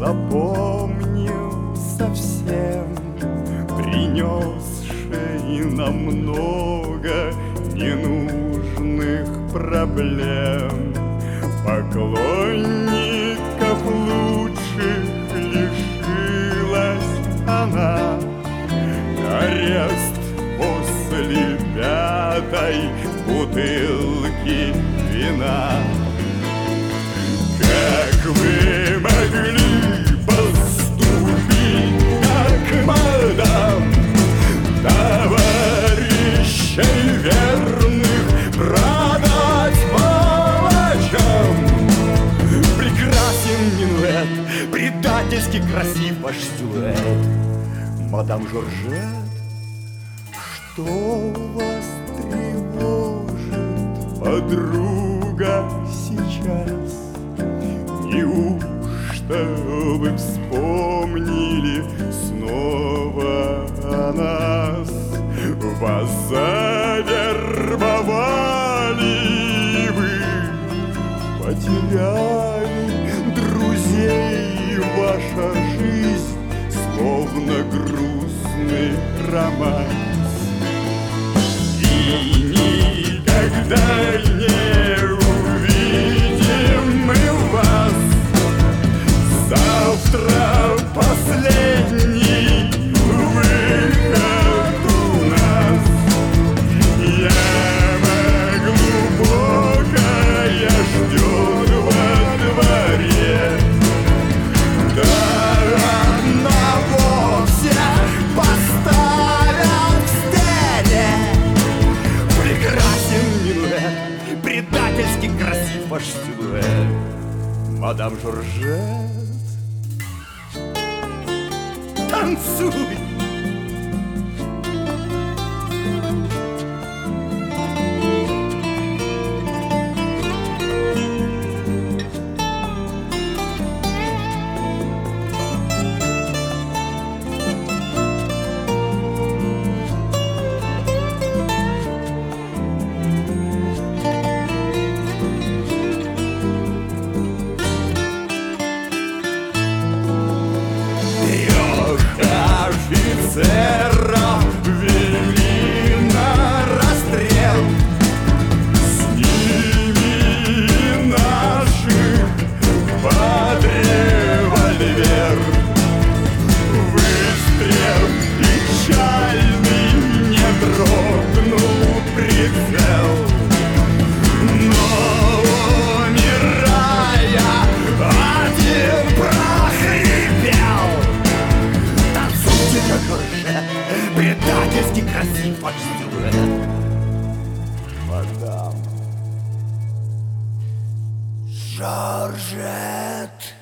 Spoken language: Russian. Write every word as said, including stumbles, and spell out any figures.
запомнил совсем, принесший нам много ненужных проблем. Поклонников лучших лишилась она, арест после пятой бутылки вина. Как вы могли поступить, как мадам, товарищей верных продать палачам? Прекрасен минуэт, предательски красив ваш силуэт. Мадам Жоржет, что вас тревожит, подруга, сейчас? Неужто вы вспомнили снова о нас? Вас завербовали, вы потеряли друзей, ваша жизнь словно грустный романс. И никогда не увидим мы вас. Завтра последний выход у нас. Яма глубокая ждет во дворе. Да одного все поставят в стене. Прекрасен минуэт, предательски красив ваш силуэт. Мадам Жоржет, танцуй! Офицеров вели на расстрел, с ними наших под револьвер. Выстрел печальный, не дрогнул прицел, но умирая один прохрипел: предательски красив ваш силуэт. Мадам Жоржет.